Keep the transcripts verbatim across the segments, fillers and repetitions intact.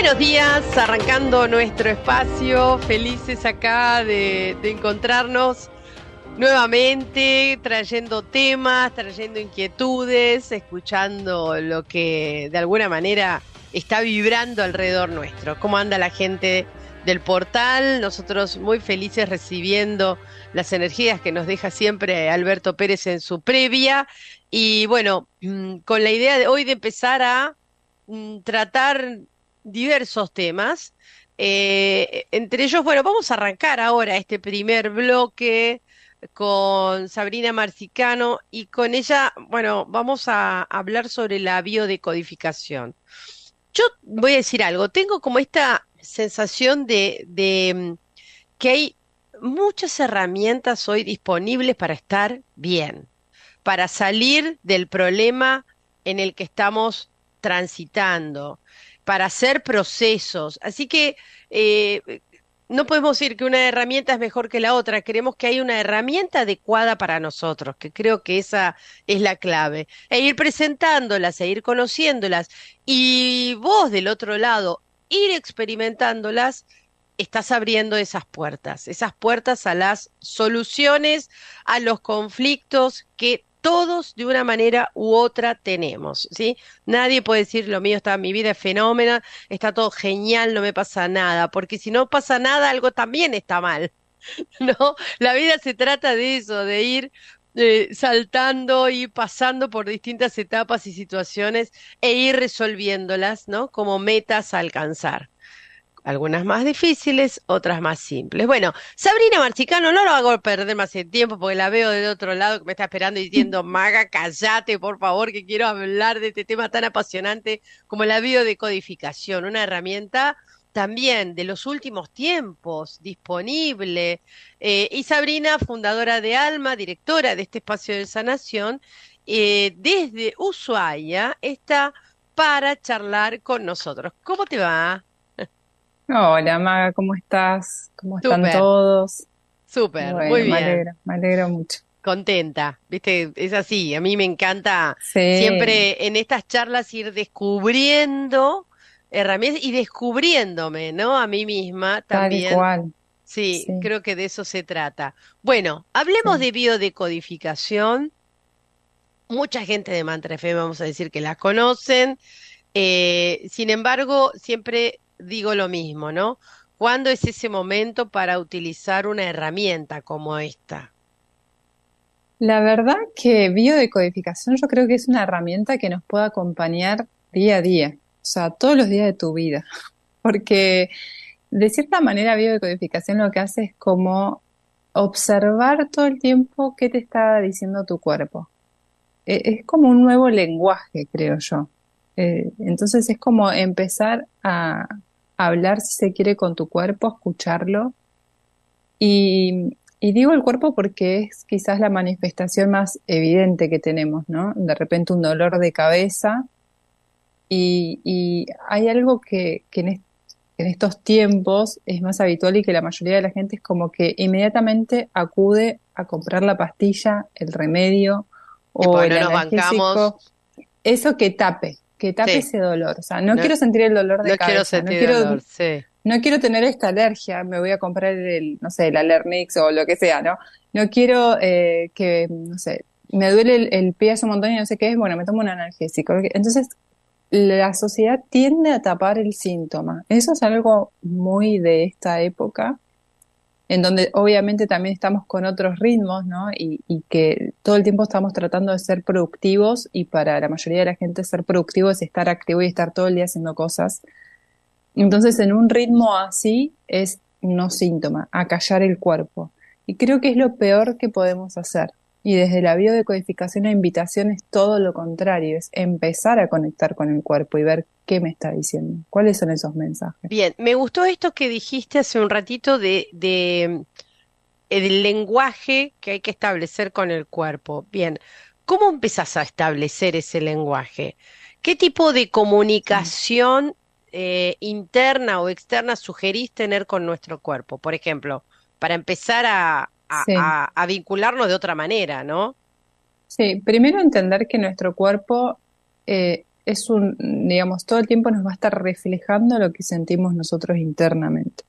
Buenos días, arrancando nuestro espacio, felices acá de, de encontrarnos nuevamente, trayendo temas, trayendo inquietudes, escuchando lo que de alguna manera está vibrando alrededor nuestro. ¿Cómo anda la gente del portal? Nosotros muy felices recibiendo las energías que nos deja siempre Alberto Pérez en su previa. Y bueno, con la idea de hoy de empezar a mm, tratar diversos temas. Eh, entre ellos, bueno, vamos a arrancar ahora este primer bloque con Sabrina Marcicano y con ella, bueno, vamos a hablar sobre la biodecodificación. Yo voy a decir algo, tengo como esta sensación de, de mm, que hay muchas herramientas hoy disponibles para estar bien, para salir del problema en el que estamos transitando, para hacer procesos. Así que eh, no podemos decir que una herramienta es mejor que la otra, queremos que haya una herramienta adecuada para nosotros, que creo que esa es la clave, e ir presentándolas, e ir conociéndolas, y vos del otro lado, ir experimentándolas. Estás abriendo esas puertas, esas puertas a las soluciones, a los conflictos que todos de una manera u otra tenemos, ¿sí? Nadie puede decir lo mío está, mi vida es fenómena, está todo genial, no me pasa nada, porque si no pasa nada, algo también está mal, ¿no? La vida se trata de eso, de ir eh, saltando y pasando por distintas etapas y situaciones e ir resolviéndolas, ¿no? Como metas a alcanzar. Algunas más difíciles, otras más simples. Bueno, Sabrina Marcicano, no lo hago perder más el tiempo porque la veo del otro lado que me está esperando y diciendo, Maga, cállate, por favor, que quiero hablar de este tema tan apasionante como la biodecodificación, una herramienta también de los últimos tiempos, disponible. Eh, y Sabrina, fundadora de Alma, directora de este espacio de sanación, eh, desde Ushuaia, está para charlar con nosotros. ¿Cómo te va? Hola Maga, ¿cómo estás? ¿Cómo están Súper. todos? Súper, muy Bueno, me bien, alegro, me alegro mucho. contenta, viste, es así, a mí me encanta Sí, siempre en estas charlas ir descubriendo herramientas y descubriéndome, ¿no? A mí misma tal también, cual. sí, Sí, creo que de eso se trata. Bueno, hablemos sí. de biodecodificación, mucha gente de Mantra F M vamos a decir que la conocen, eh, sin embargo, siempre digo lo mismo, ¿no? ¿Cuándo es ese momento para utilizar una herramienta como esta? La verdad que biodecodificación yo creo que es una herramienta que nos puede acompañar día a día, o sea, todos los días de tu vida, porque de cierta manera biodecodificación lo que hace es como observar todo el tiempo qué te está diciendo tu cuerpo. E- Es como un nuevo lenguaje, creo yo. Eh, entonces es como empezar a hablar, si se quiere, con tu cuerpo, escucharlo. Y, y digo el cuerpo porque es quizás la manifestación más evidente que tenemos, ¿no? De repente un dolor de cabeza y, y hay algo que, que en, est- en estos tiempos es más habitual y que la mayoría de la gente es como que inmediatamente acude a comprar la pastilla, el remedio Y o pues el no nos bancamos, analgésico, eso que tape, que tape sí, ese dolor. O sea, no no, quiero sentir el dolor de no quiero cabeza, no sentir quiero, dolor, sí. no quiero tener esta alergia, me voy a comprar el, no sé, el Alernix o lo que sea, ¿no? No quiero eh, que, no sé, me duele el, el pie hace un montón y no sé qué es, bueno, me tomo un analgésico. Entonces, la sociedad tiende a tapar el síntoma. Eso es algo muy de esta época en donde obviamente también estamos con otros ritmos, ¿no? Y, y que todo el tiempo estamos tratando de ser productivos y para la mayoría de la gente ser productivo es estar activo y estar todo el día haciendo cosas. Entonces, en un ritmo así es no síntoma, acallar el cuerpo. Y creo que es lo peor que podemos hacer. Y desde la biodecodificación la invitación es todo lo contrario, es empezar a conectar con el cuerpo y ver qué me está diciendo, cuáles son esos mensajes. Bien, me gustó esto que dijiste hace un ratito de, de el lenguaje que hay que establecer con el cuerpo. Bien, ¿cómo empezás a establecer ese lenguaje? ¿Qué tipo de Sí. comunicación eh, interna o externa sugerís tener con nuestro cuerpo? Por ejemplo, para empezar a, a, Sí. a- a vincularnos de otra manera, ¿no? Sí, primero entender que nuestro cuerpo, eh, es un, digamos, todo el tiempo nos va a estar reflejando lo que sentimos nosotros internamente.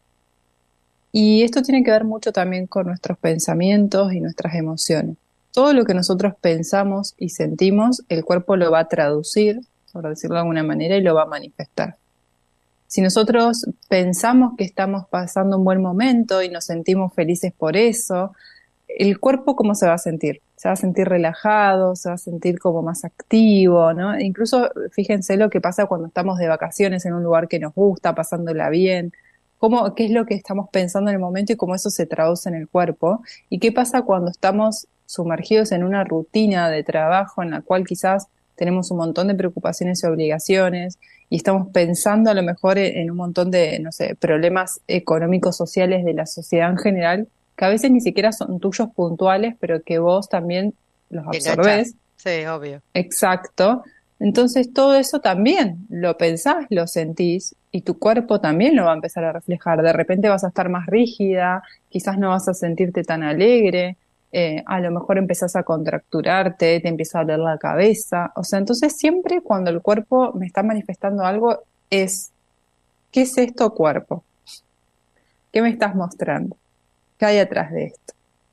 Y esto tiene que ver mucho también con nuestros pensamientos y nuestras emociones. Todo lo que nosotros pensamos y sentimos, el cuerpo lo va a traducir, por decirlo de alguna manera, y lo va a manifestar. Si nosotros pensamos que estamos pasando un buen momento y nos sentimos felices por eso, el cuerpo, ¿cómo se va a sentir? Se va a sentir relajado, se va a sentir como más activo, ¿no? Incluso fíjense lo que pasa cuando estamos de vacaciones en un lugar que nos gusta, pasándola bien, cómo, qué es lo que estamos pensando en el momento y cómo eso se traduce en el cuerpo, y qué pasa cuando estamos sumergidos en una rutina de trabajo en la cual quizás tenemos un montón de preocupaciones y obligaciones y estamos pensando a lo mejor en, en un montón de, no sé, problemas económicos, sociales de la sociedad en general, que a veces ni siquiera son tuyos puntuales, pero que vos también los Te enganchás. absorbés. Sí, obvio. Exacto. Entonces todo eso también lo pensás, lo sentís y tu cuerpo también lo va a empezar a reflejar. De repente vas a estar más rígida, quizás no vas a sentirte tan alegre, eh, a lo mejor empezás a contracturarte, te empieza a doler la cabeza. O sea, entonces siempre cuando el cuerpo me está manifestando algo es, ¿qué es esto cuerpo? ¿Qué me estás mostrando? ¿Qué hay atrás de esto?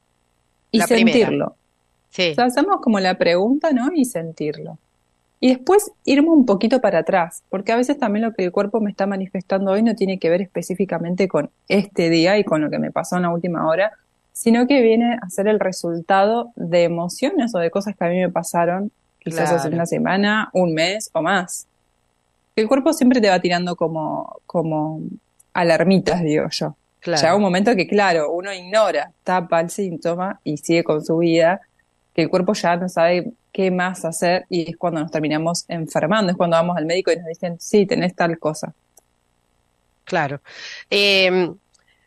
Y La primera. sentirlo. O Sí, sea, hacemos como la pregunta, ¿no? Y sentirlo. Y después irme un poquito para atrás, porque a veces también lo que el cuerpo me está manifestando hoy no tiene que ver específicamente con este día y con lo que me pasó en la última hora, sino que viene a ser el resultado de emociones o de cosas que a mí me pasaron quizás hace claro, una semana, un mes o más. El cuerpo siempre te va tirando como, como alarmitas, digo yo. Llega un claro. momento que, claro, uno ignora, tapa el síntoma y sigue con su vida, que el cuerpo ya no sabe qué más hacer y es cuando nos terminamos enfermando, es cuando vamos al médico y nos dicen, sí, tenés tal cosa. Claro. Em,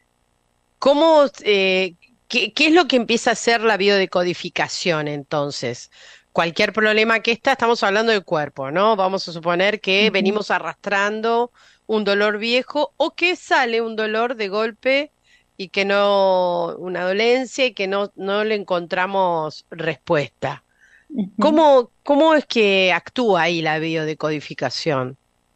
¿cómo, eh, qué, qué es lo que empieza a hacer la biodecodificación entonces? Cualquier problema que está, estamos hablando del cuerpo, ¿no? Vamos a suponer que Ujú, venimos arrastrando un dolor viejo o que sale un dolor de golpe y que no, una dolencia y que no, no le encontramos respuesta. ujú. ¿Cómo, cómo es que actúa ahí la biodecodificación?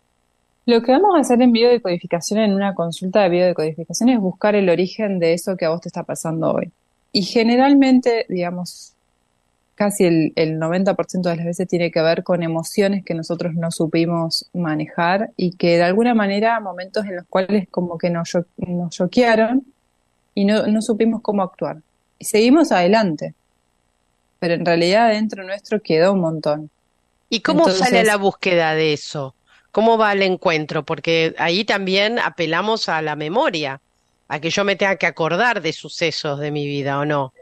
Lo que vamos a hacer en biodecodificación, en una consulta de biodecodificación, es buscar el origen de eso que a vos te está pasando hoy. Y generalmente, digamos, casi el, el noventa por ciento de las veces tiene que ver con emociones que nosotros no supimos manejar y que de alguna manera, momentos en los cuales como que nos, cho- nos choquearon y no, no supimos cómo actuar. Y seguimos adelante, pero en realidad dentro nuestro quedó un montón. ¿Y cómo sale a la Entonces, búsqueda de eso? ¿Cómo va al encuentro? Porque ahí también apelamos a la memoria, a que yo me tenga que acordar de sucesos de mi vida, ¿o no?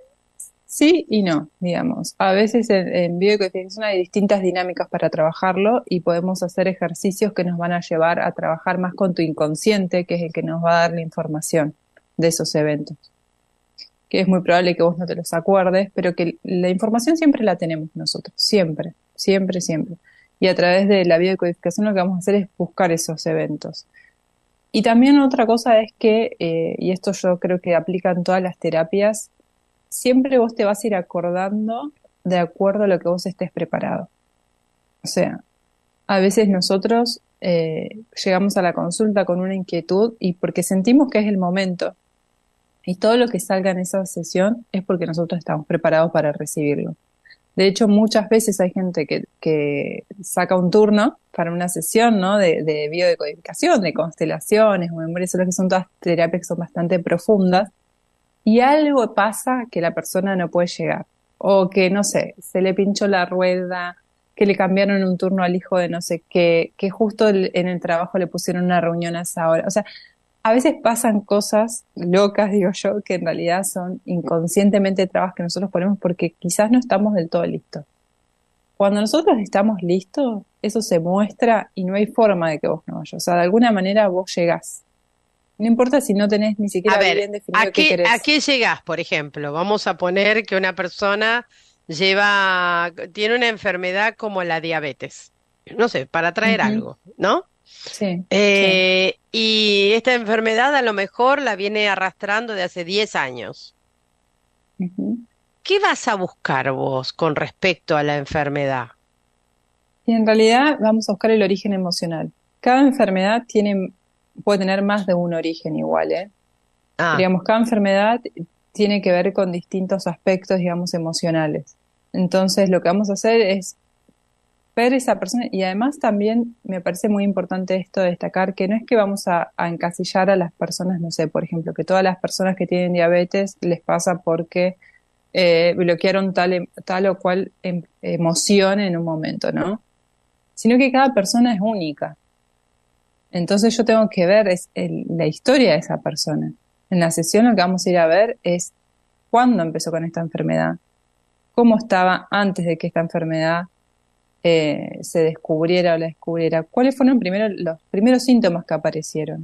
sí y no, digamos. A veces en, en biodecodificación hay distintas dinámicas para trabajarlo y podemos hacer ejercicios que nos van a llevar a trabajar más con tu inconsciente, que es el que nos va a dar la información de esos eventos. Que es muy probable que vos no te los acuerdes, pero que la información siempre la tenemos nosotros, siempre, siempre, siempre. Y a través de la biodecodificación lo que vamos a hacer es buscar esos eventos. Y también otra cosa es que, eh, y esto yo creo que aplica en todas las terapias, siempre vos te vas a ir acordando de acuerdo a lo que vos estés preparado. O sea, a veces nosotros eh, llegamos a la consulta con una inquietud y porque sentimos que es el momento y todo lo que salga en esa sesión es porque nosotros estamos preparados para recibirlo. De hecho, muchas veces hay gente que, que saca un turno para una sesión, ¿no? de, de biodecodificación, de constelaciones o memorias, que son todas terapias que son bastante profundas, y algo pasa que la persona no puede llegar. O que, no sé, se le pinchó la rueda, que le cambiaron un turno al hijo de no sé qué, que justo el- en el trabajo le pusieron una reunión a esa hora. O sea, a veces pasan cosas locas, digo yo, que en realidad son inconscientemente trabas que nosotros ponemos porque quizás no estamos del todo listos. Cuando nosotros estamos listos, eso se muestra y no hay forma de que vos no vayas. O sea, de alguna manera vos llegás. No importa si no tenés ni A siquiera ver, bien ¿a definido qué qué, a querés. qué llegás, por ejemplo? Vamos a poner que una persona lleva, tiene una enfermedad como la diabetes, no sé, para traer Ujú. algo, ¿no? Sí, sí. Eh, y esta enfermedad a lo mejor la viene arrastrando de hace diez años. Ujú. ¿Qué vas a buscar vos con respecto a la enfermedad? Y en realidad vamos a buscar el origen emocional. Cada enfermedad tiene, puede tener más de un origen igual, ¿eh? Ah, Digamos, cada enfermedad tiene que ver con distintos aspectos, digamos, emocionales. Entonces, lo que vamos a hacer es ver esa persona y además también me parece muy importante esto de destacar que no es que vamos a, a encasillar a las personas, no sé, por ejemplo, que todas las personas que tienen diabetes les pasa porque eh, bloquearon tal, em- tal o cual em- emoción en un momento, ¿no? Sino que cada persona es única. Entonces yo tengo que ver es el- la historia de esa persona. En la sesión lo que vamos a ir a ver es cuándo empezó con esta enfermedad, cómo estaba antes de que esta enfermedad eh, se descubriera o la descubriera, cuáles fueron primero los primeros síntomas que aparecieron.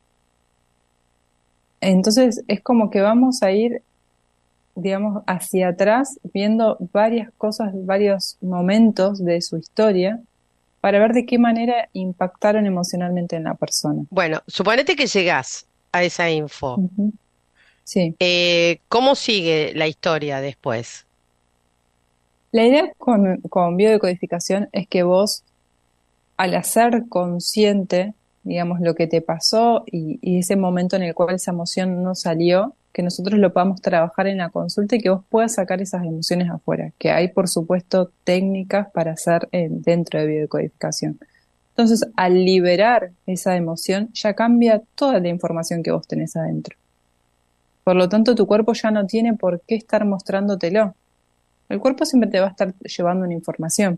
Entonces es como que vamos a ir, digamos, hacia atrás, viendo varias cosas, varios momentos de su historia, para ver de qué manera impactaron emocionalmente en la persona. bueno, suponete que llegás a esa info. Ujú. Sí. Eh, ¿cómo sigue la historia después? La idea con, con biodecodificación es que vos, al hacer consciente, digamos, lo que te pasó y, y ese momento en el cual esa emoción no salió, que nosotros lo podamos trabajar en la consulta y que vos puedas sacar esas emociones afuera, que hay, por supuesto, técnicas para hacer eh, dentro de biodecodificación. Entonces, al liberar esa emoción, ya cambia toda la información que vos tenés adentro. Por lo tanto, tu cuerpo ya no tiene por qué estar mostrándotelo. El cuerpo siempre te va a estar llevando una información.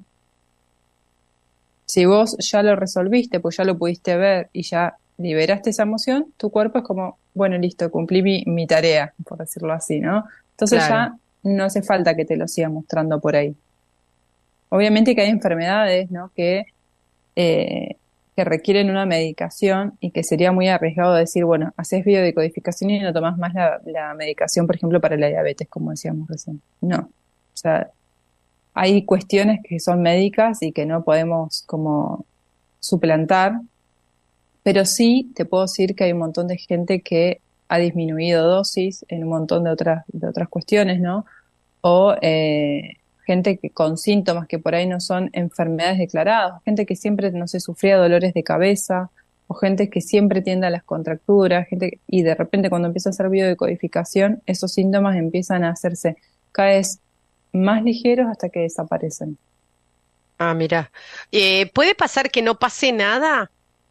Si vos ya lo resolviste, pues ya lo pudiste ver y ya liberaste esa emoción, tu cuerpo es como, bueno, listo, cumplí mi, mi tarea, por decirlo así, ¿no? Entonces Claro. ya no hace falta que te lo siga mostrando por ahí. Obviamente que hay enfermedades, ¿no? que, eh, que requieren una medicación y que sería muy arriesgado decir, bueno, haces biodecodificación y no tomás más la, la medicación, por ejemplo, para la diabetes, como decíamos recién. No. O sea, hay cuestiones que son médicas y que no podemos como suplantar, pero sí te puedo decir que hay un montón de gente que ha disminuido dosis en un montón de otras, de otras cuestiones, ¿no? O eh, gente que, con síntomas que por ahí no son enfermedades declaradas, gente que siempre, no sé, sufría dolores de cabeza, o gente que siempre tiende a las contracturas, gente que- y de repente cuando empieza a hacer biodecodificación, esos síntomas empiezan a hacerse cada vez más ligeros hasta que desaparecen. Ah, mira. Eh, ¿puede pasar que no pase nada?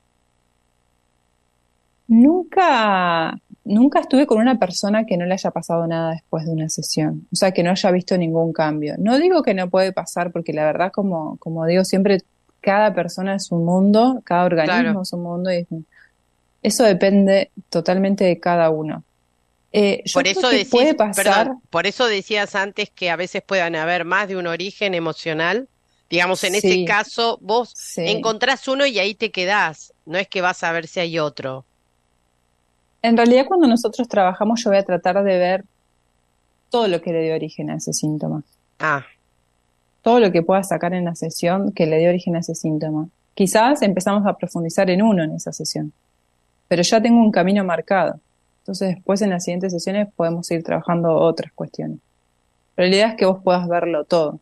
Nunca, nunca estuve con una persona que no le haya pasado nada después de una sesión, o sea, que no haya visto ningún cambio. No digo que no puede pasar, porque la verdad, como, como digo siempre, cada persona es un mundo, cada Claro. organismo es un mundo y eso depende totalmente de cada uno. Eh, yo Por creo eso que puede decís, perdón, pasar, por eso decías antes que a veces puedan haber más de un origen emocional. Digamos, en ese sí, caso, vos sí. encontrás uno y ahí te quedás. No es que vas a ver si hay otro. En realidad, cuando nosotros trabajamos, yo voy a tratar de ver todo lo que le dio origen a ese síntoma. Ah, Todo lo que pueda sacar en la sesión que le dio origen a ese síntoma. Quizás empezamos a profundizar en uno en esa sesión, pero ya tengo un camino marcado. Entonces después en las siguientes sesiones podemos ir trabajando otras cuestiones. Pero la idea es que vos puedas verlo todo.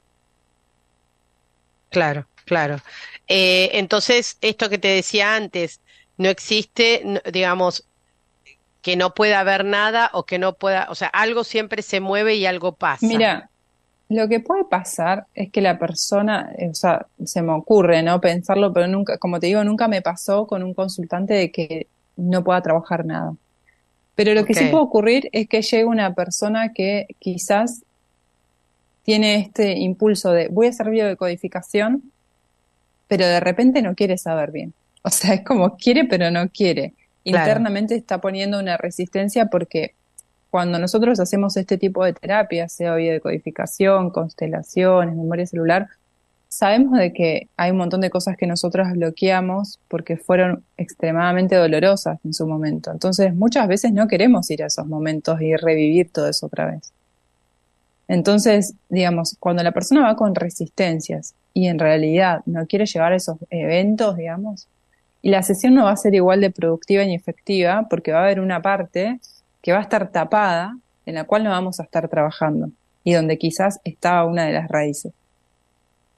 claro, claro. Eh, entonces, esto que te decía antes, no existe, no- digamos, que no pueda haber nada o que no pueda, o sea, algo siempre se mueve y algo pasa. Mira, lo que puede pasar es que la persona, eh, o sea, se me ocurre, ¿no? Pensarlo, pero nunca, como te digo, nunca me pasó con un consultante de que no pueda trabajar nada. Pero lo que sí Ok, puede ocurrir es que llegue una persona que quizás tiene este impulso de voy a hacer biodecodificación, pero de repente no quiere saber bien. O sea, es como quiere, pero no quiere. claro. Internamente está poniendo una resistencia porque cuando nosotros hacemos este tipo de terapia, sea biodecodificación, constelaciones, memoria celular, sabemos de que hay un montón de cosas que nosotros bloqueamos porque fueron extremadamente dolorosas en su momento. Entonces, muchas veces no queremos ir a esos momentos y revivir todo eso otra vez. Entonces, digamos, cuando la persona va con resistencias y en realidad no quiere llevar a esos eventos, digamos, y la sesión no va a ser igual de productiva ni efectiva porque va a haber una parte que va a estar tapada en la cual no vamos a estar trabajando y donde quizás está una de las raíces.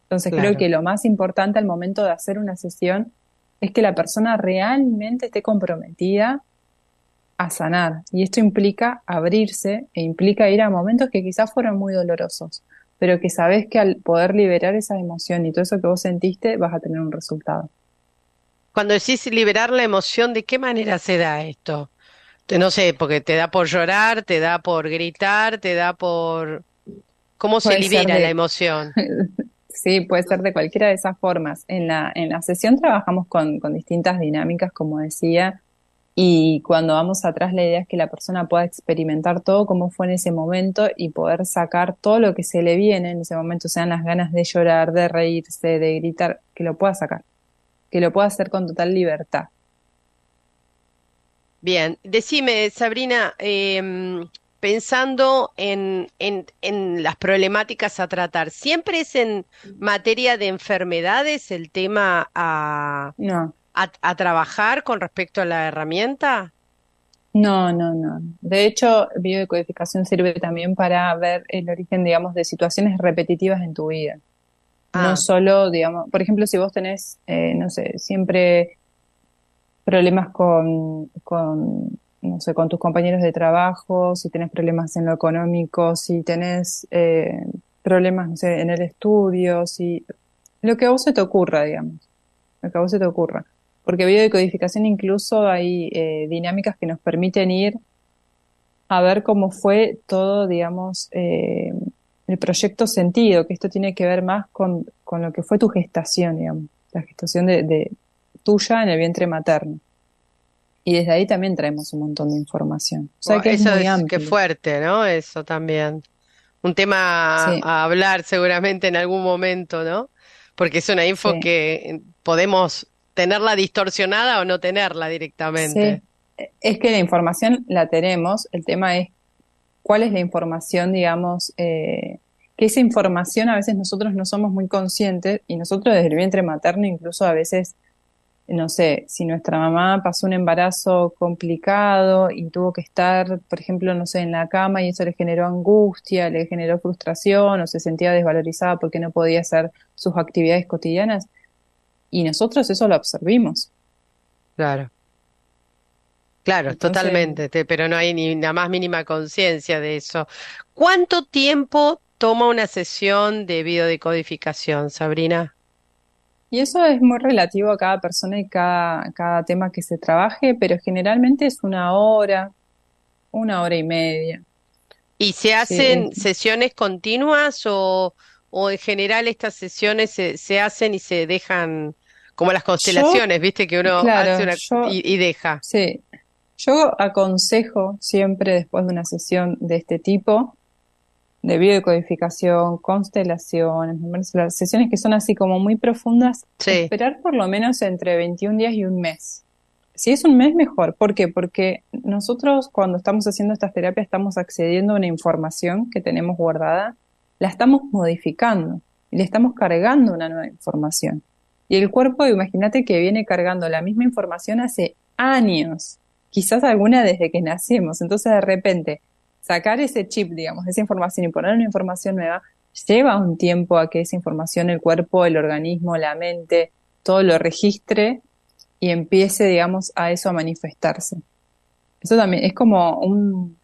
Entonces creo claro. que lo más importante al momento de hacer una sesión es que la persona realmente esté comprometida a sanar. Y esto implica abrirse e implica ir a momentos que quizás fueron muy dolorosos, pero que sabes que al poder liberar esa emoción y todo eso que vos sentiste, vas a tener un resultado. Cuando decís liberar la emoción, ¿de qué manera se da esto? Te- No sé, porque te da por llorar, te da por gritar, te da por... ¿Cómo se Puede ser libera la de, emoción? sí, puede ser de cualquiera de esas formas. En la, en la sesión trabajamos con, con distintas dinámicas, como decía. Y cuando vamos atrás, la idea es que la persona pueda experimentar todo como fue en ese momento y poder sacar todo lo que se le viene en ese momento, sean las ganas de llorar, de reírse, de gritar, que lo pueda sacar, que lo pueda hacer con total libertad. Bien, decime, Sabrina, em, pensando en, en, en las problemáticas a tratar, ¿siempre es en materia de enfermedades el tema a, No, a, a trabajar con respecto a la herramienta? no, no, no. De hecho, biodecodificación sirve también para ver el origen, digamos, de situaciones repetitivas en tu vida. No Ah, solo, digamos, por ejemplo, si vos tenés, eh, no sé, siempre problemas con, con, no sé, con tus compañeros de trabajo, si tenés problemas en lo económico, si tenés eh, problemas, no sé, en el estudio, si lo que a vos se te ocurra, digamos, lo que a vos se te ocurra. Porque biodecodificación incluso hay eh, dinámicas que nos permiten ir a ver cómo fue todo, digamos, eh, el proyecto sentido, que esto tiene que ver más con, con lo que fue tu gestación, digamos, la gestación de, de tuya en el vientre materno. Y desde ahí también traemos un montón de información. O sea bu- que es eso muy es que amplio. fuerte, ¿no? Eso también. Un tema Sí, a hablar seguramente en algún momento, ¿no? Porque es una info sí, que eh, podemos tenerla distorsionada o no tenerla directamente. sí. Es que la información la tenemos. El tema es cuál es la información, digamos, eh, que esa información a veces nosotros no somos muy conscientes y nosotros desde el vientre materno incluso a veces no sé, si nuestra mamá pasó un embarazo complicado y tuvo que estar, por ejemplo, no sé, en la cama y eso le generó angustia, le generó frustración o se sentía desvalorizada porque no podía hacer sus actividades cotidianas y nosotros eso lo absorbimos. Claro. Claro, Entonces, totalmente, te- pero no hay ni la más mínima conciencia de eso. ¿Cuánto tiempo toma una sesión de biodecodificación, Sabrina? y eso es muy relativo a cada persona y cada, cada tema que se trabaje, pero generalmente es una hora, una hora y media. ¿Y se Sí, es- hacen sesiones continuas o, o en general estas sesiones se, se hacen y se dejan como las yo, constelaciones, viste que uno hace claro, una yo y, y deja? sí, yo aconsejo siempre después de una sesión de este tipo, de biodecodificación, constelaciones, memorias celulares, sesiones que son así como muy profundas, Sí, esperar por lo menos entre veintiún días y un mes. Si es un mes, mejor. ¿Por qué? Porque nosotros cuando estamos haciendo estas terapias estamos accediendo a una información que tenemos guardada, la estamos modificando y le estamos cargando una nueva información. Y el cuerpo, imagínate que viene cargando la misma información hace años, quizás alguna desde que nacemos. Entonces, de repente, sacar ese chip, digamos, esa información y poner una información nueva, lleva un tiempo a que esa información, el cuerpo, el organismo, la mente, todo lo registre y empiece, digamos, a eso a manifestarse. Eso también es como un,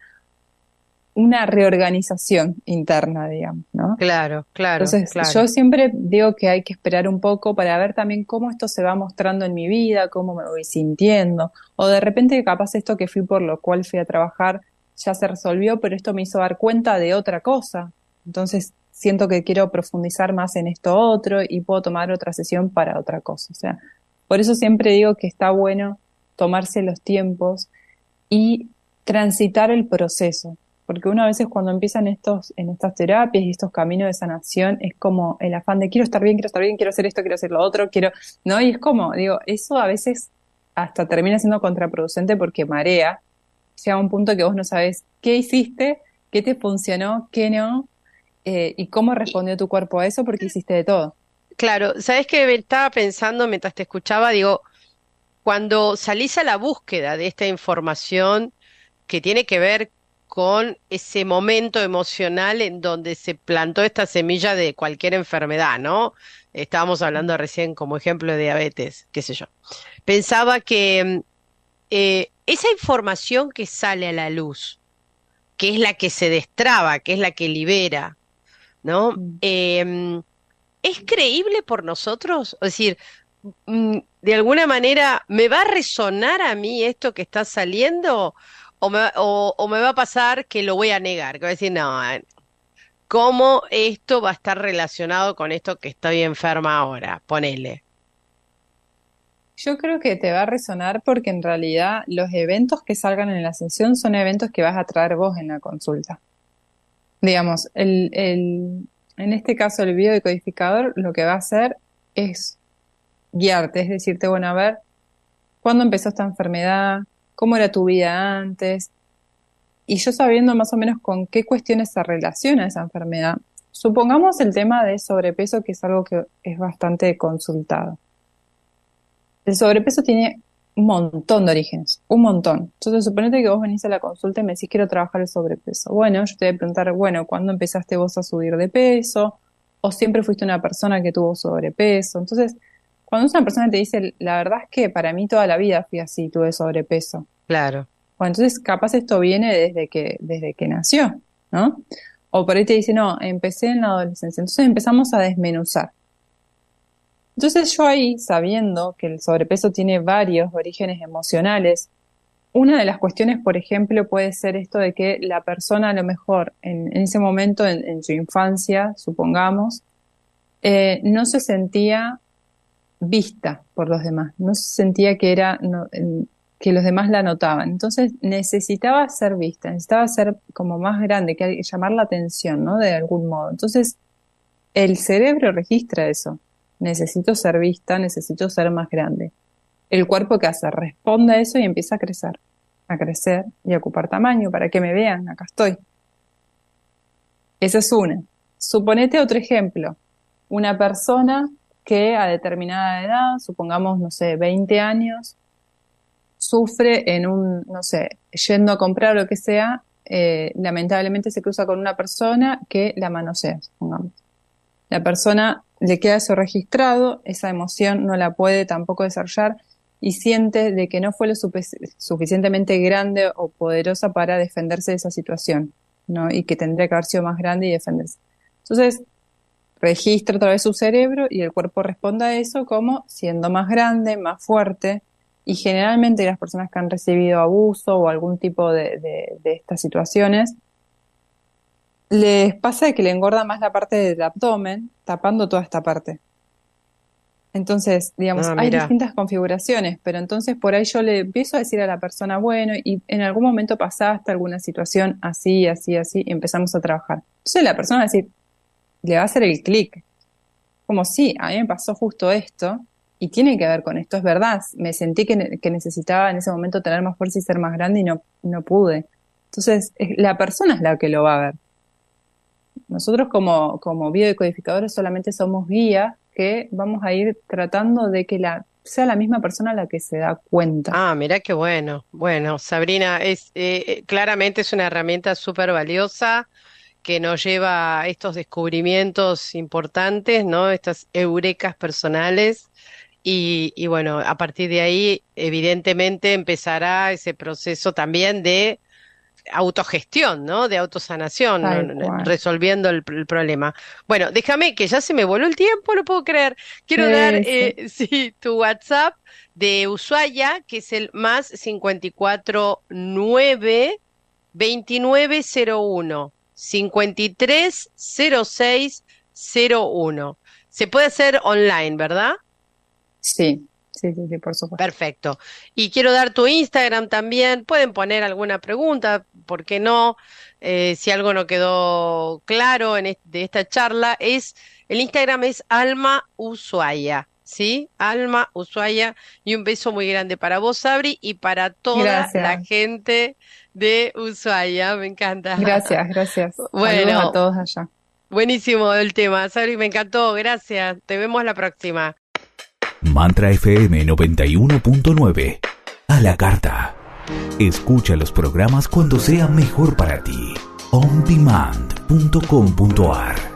una reorganización interna, digamos, ¿no? claro, claro, Entonces, yo claro. siempre digo que hay que esperar un poco para ver también cómo esto se va mostrando en mi vida, cómo me voy sintiendo, o de repente capaz esto que fui por lo cual fui a trabajar ya se resolvió, pero esto me hizo dar cuenta de otra cosa. Entonces, siento que quiero profundizar más en esto otro y puedo tomar otra sesión para otra cosa. O sea, por eso siempre digo que está bueno tomarse los tiempos y transitar el proceso. Porque uno a veces cuando empiezan estos, en estas terapias y estos caminos de sanación, es como el afán de quiero estar bien, quiero estar bien, quiero hacer esto, quiero hacer lo otro, quiero, ¿no? Y es como, digo, eso a veces hasta termina siendo contraproducente porque marea, llega a un punto que vos no sabes qué hiciste, qué te funcionó, qué no, eh, y cómo Y, respondió tu cuerpo a eso porque hiciste de todo. claro, ¿sabes qué estaba pensando mientras te escuchaba? Digo, cuando salís a la búsqueda de esta información que tiene que ver con ese momento emocional en donde se plantó esta semilla de cualquier enfermedad, ¿no? Estábamos hablando recién como ejemplo de diabetes, qué sé yo. Pensaba que eh, esa información que sale a la luz, que es la que se destraba, que es la que libera, ¿no? Mm. Eh, ¿es creíble por nosotros? Es decir, mm, de alguna manera, ¿me va a resonar a mí esto que está saliendo? ¿O me, va- o, o me va a pasar que lo voy a negar? Que voy a decir, no, eh, ¿cómo esto va a estar relacionado con esto que estoy enferma ahora? Ponele. Yo creo que te va a resonar porque en realidad los eventos que salgan en la sesión son eventos que vas a traer vos en la consulta. Digamos, el, el, en este caso el biodecodificador lo que va a hacer es guiarte, es decirte, bueno, a ver, ¿cuándo empezó esta enfermedad? ¿Cómo era tu vida antes? Y yo sabiendo más o menos con qué cuestiones se relaciona esa enfermedad. Supongamos el tema de sobrepeso, que es algo que es bastante consultado. El sobrepeso tiene un montón de orígenes, un montón. Entonces, suponete que vos venís a la consulta y me decís, quiero trabajar el sobrepeso. Bueno, yo te voy a preguntar, bueno, ¿cuándo empezaste vos a subir de peso? ¿O siempre fuiste una persona que tuvo sobrepeso? Entonces, cuando una persona te dice, la verdad es que para mí toda la vida fui así, tuve sobrepeso. Claro. Bueno, entonces capaz esto viene desde que, desde que nació, ¿no? O por ahí te dice, no, empecé en la adolescencia. Entonces empezamos a desmenuzar. Entonces yo ahí, sabiendo que el sobrepeso tiene varios orígenes emocionales, una de las cuestiones, por ejemplo, puede ser esto de que la persona a lo mejor en, en ese momento, en, en su infancia, supongamos, eh, no se sentía vista por los demás, no se sentía que era, no, en- que los demás la notaban. Entonces necesitaba ser vista, necesitaba ser como más grande, que llamar la atención, ¿no? De algún modo. Entonces el cerebro registra eso. Necesito ser vista, necesito ser más grande. El cuerpo, ¿qué hace? Responde a eso y empieza a crecer, a crecer y a ocupar tamaño para que me vean, acá estoy. Esa es una. Suponete otro ejemplo. Una persona que a determinada edad, supongamos, no sé, veinte años, sufre en un, no sé, yendo a comprar o lo que sea, eh, lamentablemente se cruza con una persona que la manosea, supongamos. La persona le queda eso registrado, esa emoción no la puede tampoco desarrollar y siente de que no fue lo supe- suficientemente grande o poderosa para defenderse de esa situación, ¿no? Y que tendría que haber sido más grande y defenderse. Entonces, registra otra vez su cerebro y el cuerpo responde a eso como siendo más grande, más fuerte. Y generalmente las personas que han recibido abuso o algún tipo de, de, de estas situaciones, les pasa que le engorda más la parte del abdomen, tapando toda esta parte. Entonces, digamos, Ah, hay mira. distintas configuraciones, pero entonces por ahí yo le empiezo a decir a la persona, bueno, y en algún momento pasaste alguna situación así, así, así, y empezamos a trabajar. Entonces la persona va a decir, le va a hacer el clic, como sí, a mí me pasó justo esto, y tiene que ver con esto, es verdad, me sentí que, ne- que necesitaba en ese momento tener más fuerza y ser más grande y no, no pude. Entonces, es- la persona es la que lo va a ver. Nosotros como, como biodecodificadores solamente somos guías que vamos a ir tratando de que la, sea la misma persona la que se da cuenta. Ah, mira qué bueno. Bueno, Sabrina, es eh, eh, claramente es una herramienta súper valiosa que nos lleva a estos descubrimientos importantes, ¿no? Estas eurecas personales. Y, y bueno, a partir de ahí, evidentemente, empezará ese proceso también de autogestión, ¿no? De autosanación, ¿no? Tal No, no, cual. resolviendo el, el problema. Bueno, déjame que ya se me voló el tiempo, no puedo creer. Quiero dar, Sí, sí. eh, sí, tu WhatsApp de Ushuaia, que es el más cincuenta y cuatro nueve veintinueve cero uno cincuenta y tres cero seis cero uno. Se puede hacer online, ¿verdad? Sí, sí, sí, sí, por supuesto. Perfecto. Y quiero dar tu Instagram también. Pueden poner alguna pregunta, ¿por qué no? Eh, si algo no quedó claro en est- de esta charla, es el Instagram es Alma Ushuaia, ¿sí? Alma Ushuaia. Y un beso muy grande para vos, Sabri, y para toda la Gracias, gente de Ushuaia. Me encanta. gracias, gracias. Saludos a Bueno, todos allá. buenísimo el tema, Sabri, me encantó. Gracias. Te vemos la próxima. Mantra F M noventa y uno punto nueve. A la carta. Escucha los programas cuando sea mejor para ti. on demand punto com punto a r